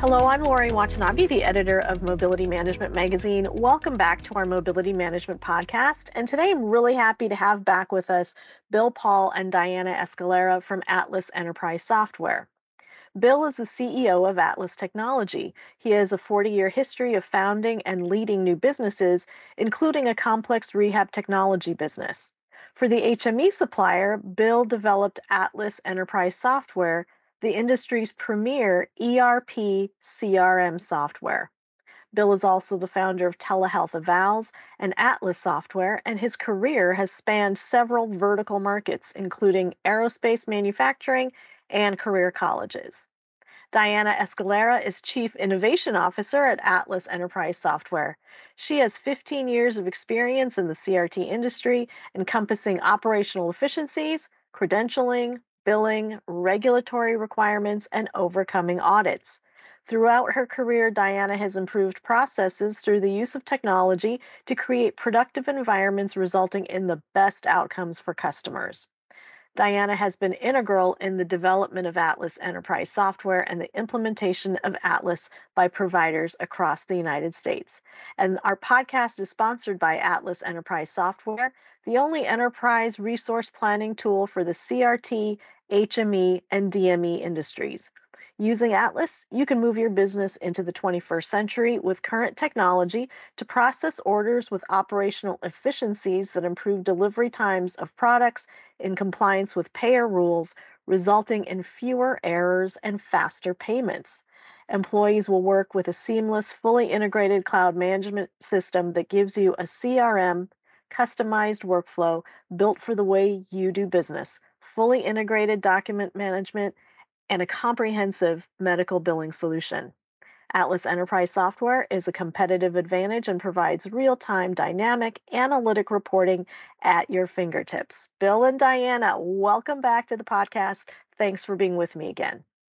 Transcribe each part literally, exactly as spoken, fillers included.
Hello, I'm Lori Watanabe, the editor of Mobility Management Magazine. Welcome back to our Mobility Management podcast. And today I'm really happy to have back with us Bill Paul and Diana Escalera from Atlas Enterprise Software. Bill is the C E O of Atlas Technology. He has a forty-year history of founding and leading new businesses, including a complex rehab technology business. For the H M E supplier, Bill developed Atlas Enterprise Software, the industry's premier E R P C R M software. Bill is also the founder of Telehealth Evals and Atlas Software, and his career has spanned several vertical markets, including aerospace manufacturing and career colleges. Diana Escalera is Chief Innovation Officer at Atlas Enterprise Software. She has fifteen years of experience in the C R T industry, encompassing operational efficiencies, credentialing, billing, regulatory requirements, and overcoming audits. Throughout her career, Diana has improved processes through the use of technology to create productive environments resulting in the best outcomes for customers. Diana has been integral in the development of Atlas Enterprise Software and the implementation of Atlas by providers across the United States. And our podcast is sponsored by Atlas Enterprise Software, the only enterprise resource planning tool for the C R T, H M E, and D M E industries. Using Atlas, you can move your business into the twenty-first century with current technology to process orders with operational efficiencies that improve delivery times of products in compliance with payer rules, resulting in fewer errors and faster payments. Employees will work with a seamless, fully integrated cloud management system that gives you a C R M, customized workflow built for the way you do business, fully integrated document management, and a comprehensive medical billing solution. Atlas Enterprise Software is a competitive advantage and provides real-time dynamic analytic reporting at your fingertips. Bill and Diana, welcome back to the podcast. Thanks for being with me again.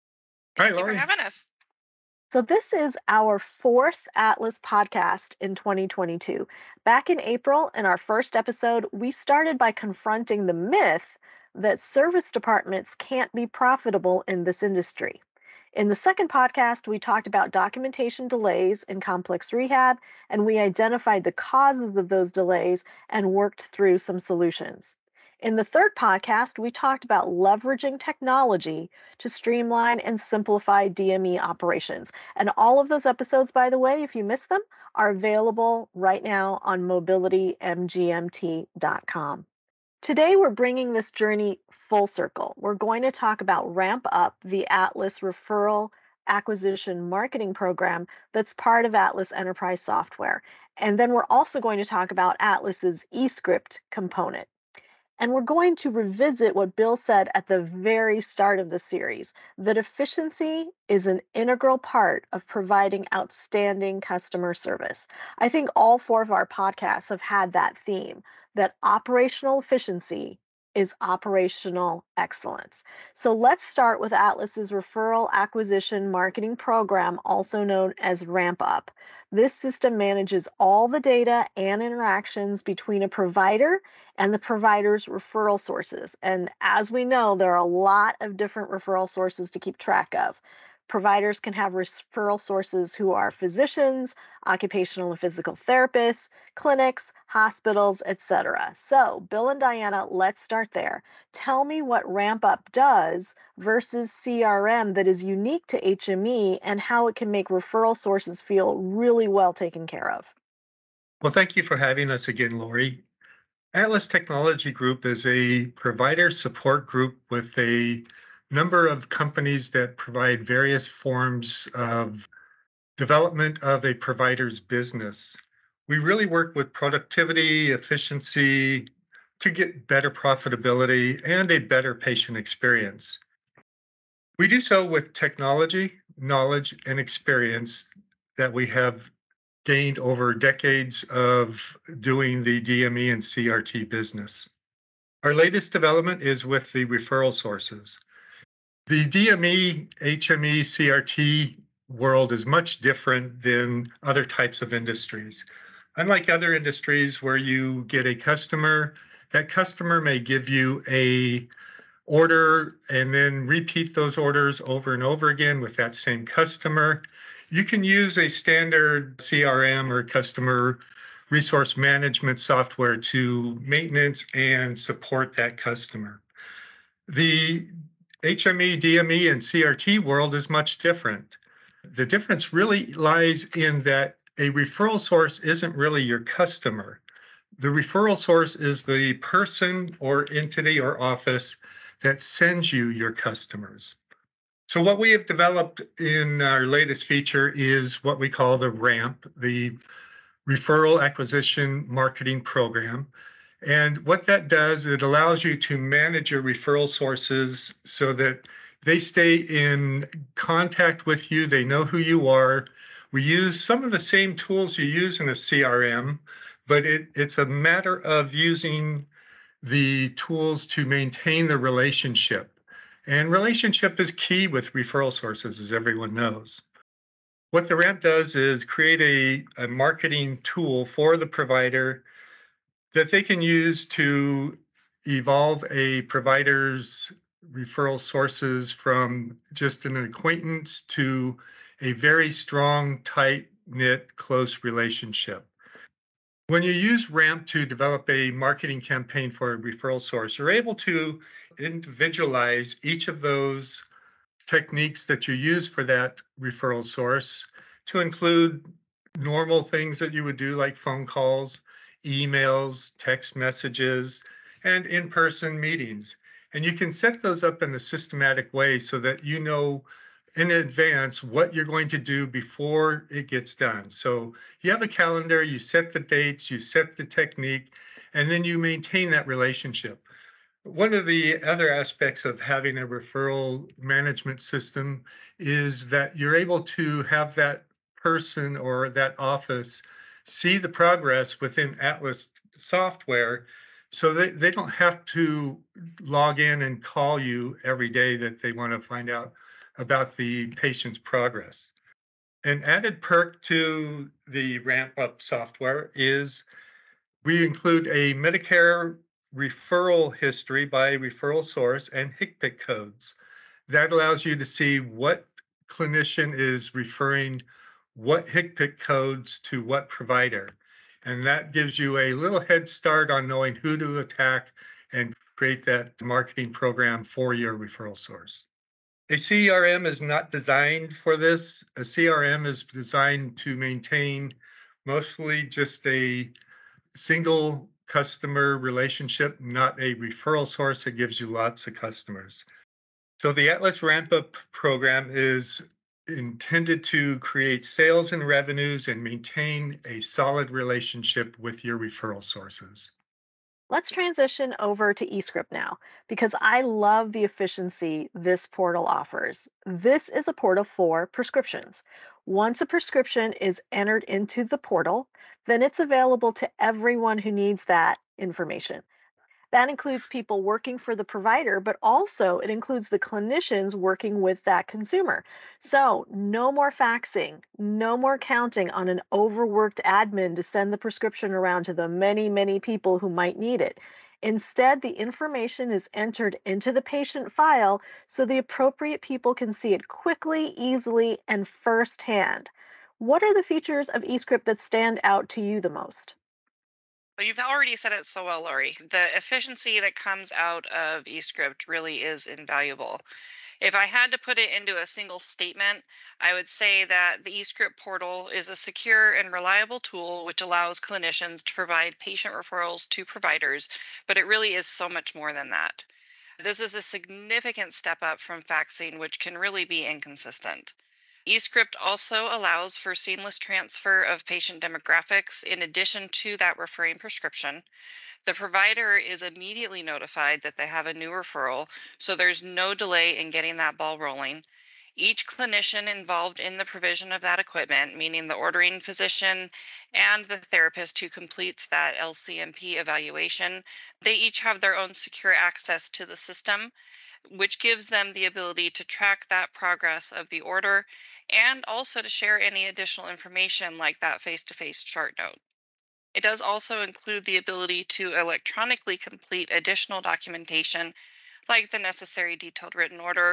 Hi, Thank you Lori. for having us. So this is our fourth Atlas podcast in twenty twenty-two. Back in April, in our first episode, we started by confronting the myth that service departments can't be profitable in this industry. In the second podcast, we talked about documentation delays in complex rehab, and we identified the causes of those delays and worked through some solutions. In the third podcast, we talked about leveraging technology to streamline and simplify D M E operations. And all of those episodes, by the way, if you missed them, are available right now on mobility m g m t dot com. Today, we're bringing this journey full circle. We're going to talk about Ramp Up, the Atlas Referral Acquisition Marketing Program that's part of Atlas Enterprise Software. And then we're also going to talk about Atlas's eScript component. And we're going to revisit what Bill said at the very start of the series, that efficiency is an integral part of providing outstanding customer service. I think all four of our podcasts have had that theme, that operational efficiency is operational excellence. So let's start with Atlas's Referral Acquisition Marketing Program, also known as Ramp Up. This system manages all the data and interactions between a provider and the provider's referral sources. And as we know, there are a lot of different referral sources to keep track of. Providers can have referral sources who are physicians, occupational and physical therapists, clinics, hospitals, et cetera. So, Bill and Diana, let's start there. Tell me what Ramp Up does versus C R M that is unique to H M E and how it can make referral sources feel really well taken care of. Well, thank you for having us again, Lori. Atlas Technology Group is a provider support group with a number of companies that provide various forms of development of a provider's business. We really work with productivity, efficiency to get better profitability and a better patient experience. We do so with technology, knowledge, and experience that we have gained over decades of doing the D M E and C R T business. Our latest development is with the referral sources. The D M E, H M E, C R T world is much different than other types of industries. Unlike other industries where you get a customer, that customer may give you a order and then repeat those orders over and over again with that same customer. You can use a standard C R M or customer resource management software to maintenance and support that customer. The H M E, D M E, and C R T world is much different. The difference really lies in that a referral source isn't really your customer. The referral source is the person or entity or office that sends you your customers. So, what we have developed in our latest feature is what we call the RAMP, the Referral Acquisition Marketing Program. And what that does, it allows you to manage your referral sources so that they stay in contact with you, they know who you are. We use some of the same tools you use in a C R M, but it, it's a matter of using the tools to maintain the relationship. And relationship is key with referral sources, as everyone knows. What the RAMP does is create a, a marketing tool for the provider that they can use to evolve a provider's referral sources from just an acquaintance to a very strong, tight knit, close relationship. When you use RAMP to develop a marketing campaign for a referral source, you're able to individualize each of those techniques that you use for that referral source to include normal things that you would do, like phone calls, emails, text messages, and in person meetings. And you can set those up in a systematic way so that you know in advance what you're going to do before it gets done. So you have a calendar, you set the dates, you set the technique, and then you maintain that relationship. One of the other aspects of having a referral management system is that you're able to have that person or that office see the progress within Atlas software so that they don't have to log in and call you every day that they want to find out about the patient's progress. An added perk to the Ramp Up software is we include a Medicare referral history by referral source and HCPCS codes. That allows you to see what clinician is referring what HCPCS codes to what provider. And that gives you a little head start on knowing who to attack and create that marketing program for your referral source. A C R M is not designed for this. A C R M is designed to maintain mostly just a single customer relationship, not a referral source that gives you lots of customers. So the Atlas Ramp Up program is intended to create sales and revenues and maintain a solid relationship with your referral sources. Let's transition over to eScript now because I love the efficiency this portal offers. This is a portal for prescriptions. Once a prescription is entered into the portal, then it's available to everyone who needs that information. That includes people working for the provider, but also it includes the clinicians working with that consumer. So, no more faxing, no more counting on an overworked admin to send the prescription around to the many, many people who might need it. Instead, the information is entered into the patient file so the appropriate people can see it quickly, easily, and firsthand. What are the features of eScript that stand out to you the most? Well, you've already said it so well, Laurie. The efficiency that comes out of eScript really is invaluable. If I had to put it into a single statement, I would say that the eScript portal is a secure and reliable tool which allows clinicians to provide patient referrals to providers, but it really is so much more than that. This is a significant step up from faxing, which can really be inconsistent. eScript also allows for seamless transfer of patient demographics in addition to that referring prescription. The provider is immediately notified that they have a new referral, so there's no delay in getting that ball rolling. Each clinician involved in the provision of that equipment, meaning the ordering physician and the therapist who completes that L C M P evaluation, they each have their own secure access to the system, which gives them the ability to track that progress of the order and also to share any additional information like that face-to-face chart note. It does also include the ability to electronically complete additional documentation like the necessary detailed written order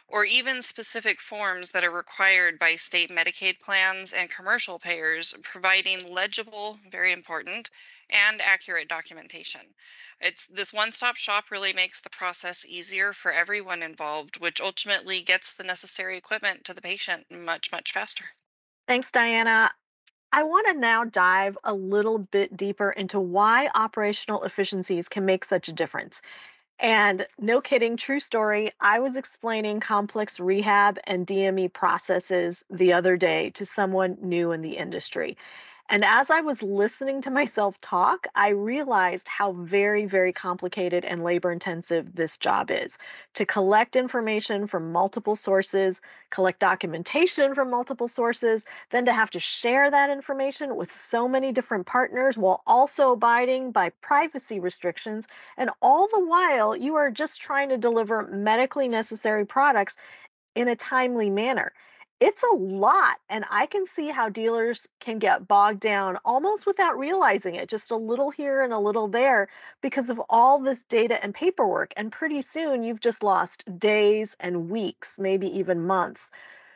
or even specific forms that are required by state Medicaid plans and commercial payers, providing legible, very important, and accurate documentation. It's this one-stop shop really makes the process easier for everyone involved, which ultimately gets the necessary equipment to the patient much, much faster. Thanks, Diana. I want to now dive a little bit deeper into why operational efficiencies can make such a difference. And no kidding, true story. I was explaining complex rehab and D M E processes the other day to someone new in the industry. And as I was listening to myself talk, I realized how very, very complicated and labor intensive this job is. To collect information from multiple sources, collect documentation from multiple sources, then to have to share that information with so many different partners while also abiding by privacy restrictions. And all the while, you are just trying to deliver medically necessary products in a timely manner. It's a lot, and I can see how dealers can get bogged down almost without realizing it, just a little here and a little there because of all this data and paperwork. And pretty soon you've just lost days and weeks, maybe even months.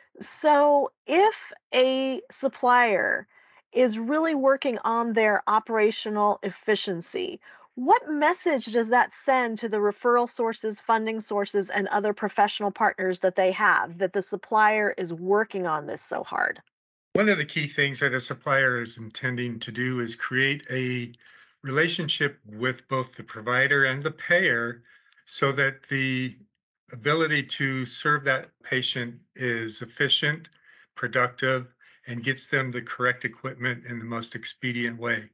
So, if a supplier is really working on their operational efficiency, what message does that send to the referral sources, funding sources, and other professional partners that they have that the supplier is working on this so hard? One of the key things that a supplier is intending to do is create a relationship with both the provider and the payer so that the ability to serve that patient is efficient, productive, and gets them the correct equipment in the most expedient way.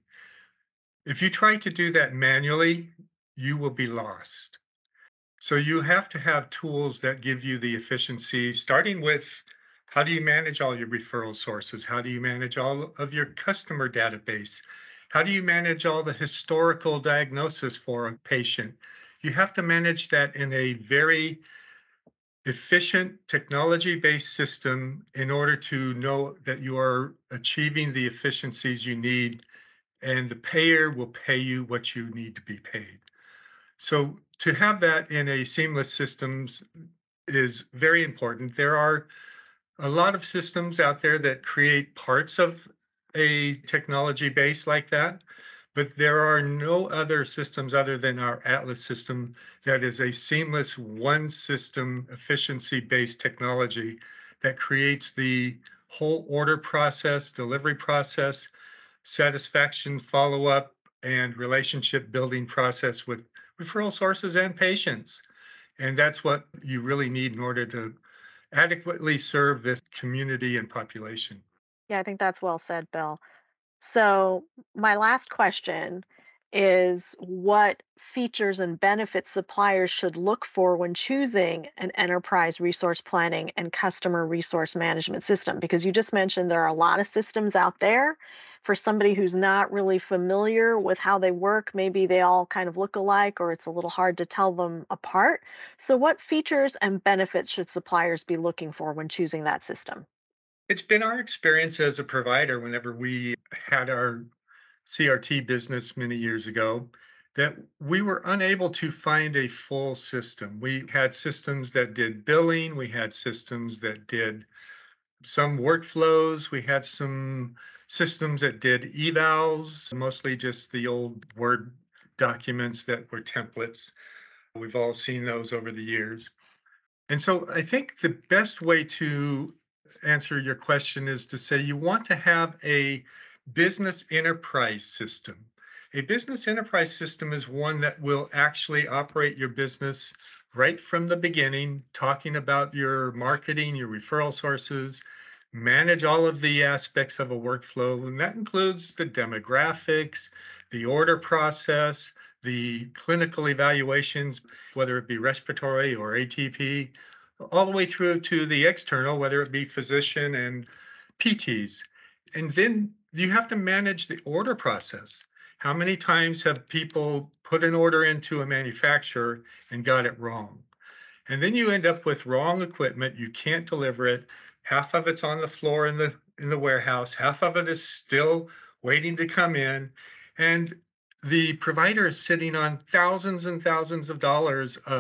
If you try to do that manually, you will be lost. So you have to have tools that give you the efficiency, starting with how do you manage all your referral sources? How do you manage all of your customer database? How do you manage all the historical diagnosis for a patient? You have to manage that in a very efficient technology-based system in order to know that you are achieving the efficiencies you need, and the payer will pay you what you need to be paid. So to have that in a seamless systems is very important. There are a lot of systems out there that create parts of a technology base like that, but there are no other systems other than our Atlas system that is a seamless one system efficiency based technology that creates the whole order process, delivery process, satisfaction follow up, and relationship building process with referral sources and patients. And that's what you really need in order to adequately serve this community and population. Yeah, I think that's well said, Bill. So, my last question is what features and benefits suppliers should look for when choosing an enterprise resource planning and customer resource management system? Because you just mentioned there are a lot of systems out there. For somebody who's not really familiar with how they work, maybe they all kind of look alike or it's a little hard to tell them apart. So, what features and benefits should suppliers be looking for when choosing that system? It's been our experience as a provider whenever we had our C R T business many years ago that we were unable to find a full system. We had systems that did billing, we had systems that did some workflows, we had some systems that did evals, mostly just the old Word documents that were templates. We've all seen those over the years. And so I think the best way to answer your question is to say you want to have a business enterprise system. A business enterprise system is one that will actually operate your business right from the beginning, talking about your marketing, your referral sources, manage all of the aspects of a workflow, and that includes the demographics, the order process, the clinical evaluations, whether it be respiratory or A T P, all the way through to the external, whether it be physician and P Ts. And then you have to manage the order process. How many times have people put an order into a manufacturer and got it wrong? And then you end up with wrong equipment. You can't deliver it. Half of it's on the floor in the in the warehouse. Half of it is still waiting to come in. And the provider is sitting on thousands and thousands of dollars of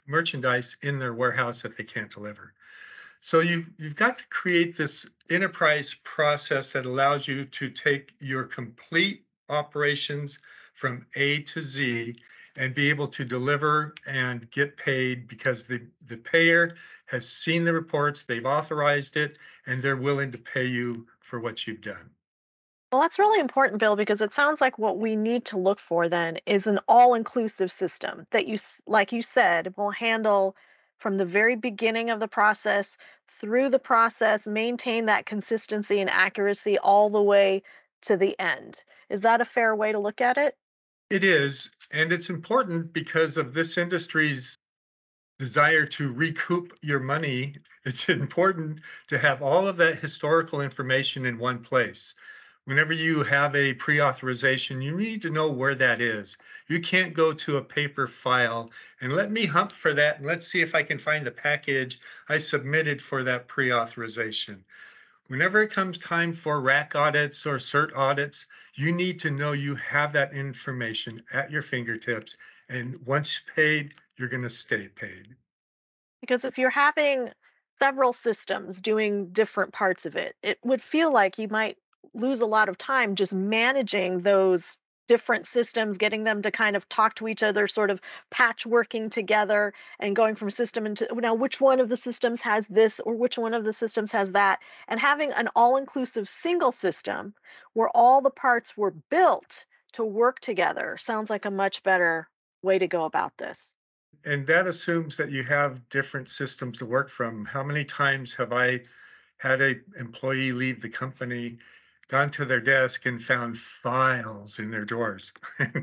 merchandise in their warehouse that they can't deliver. So you've, you've got to create this enterprise process that allows you to take your complete operations from A to Z and be able to deliver and get paid because the, the payer has seen the reports, they've authorized it, and they're willing to pay you for what you've done. Well, that's really important, Bill, because it sounds like what we need to look for then is an all-inclusive system that you, s- like you said, will handle from the very beginning of the process through the process, maintain that consistency and accuracy all the way to the end. Is that a fair way to look at it? It is, and it's important because of this industry's desire to recoup your money. It's important to have all of that historical information in one place. Whenever you have a pre-authorization, you need to know where that is. You can't go to a paper file and let me hunt for that and let's see if I can find the package I submitted for that pre-authorization. Whenever it comes time for R A C audits or CERT audits, you need to know you have that information at your fingertips. And once paid, you're going to stay paid. Because if you're having several systems doing different parts of it, it would feel like you might lose a lot of time just managing those different systems, getting them to kind of talk to each other, sort of patchworking together and going from system into now which one of the systems has this or which one of the systems has that, and having an all-inclusive single system where all the parts were built to work together sounds like a much better way to go about this. And that assumes that you have different systems to work from. How many times have I had a employee leave the company, gone to their desk and found files in their drawers?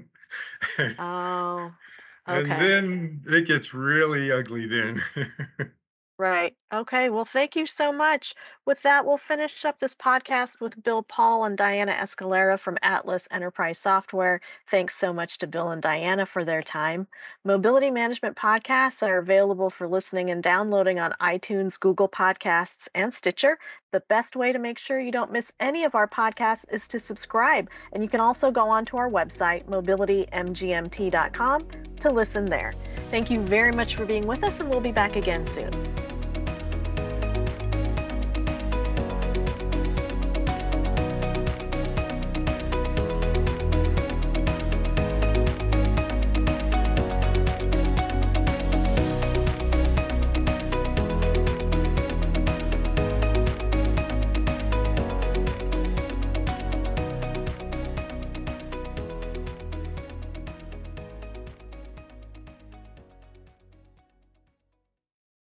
Oh, And okay. then it gets really ugly then. Right. Okay. Well, thank you so much. With that, we'll finish up this podcast with Bill Paul and Diana Escalera from Atlas Enterprise Software. Thanks so much to Bill and Diana for their time. Mobility management podcasts are available for listening and downloading on iTunes, Google Podcasts, and Stitcher. The best way to make sure you don't miss any of our podcasts is to subscribe. And you can also go onto our website, mobility m g m t dot com, to listen there. Thank you very much for being with us, and we'll be back again soon.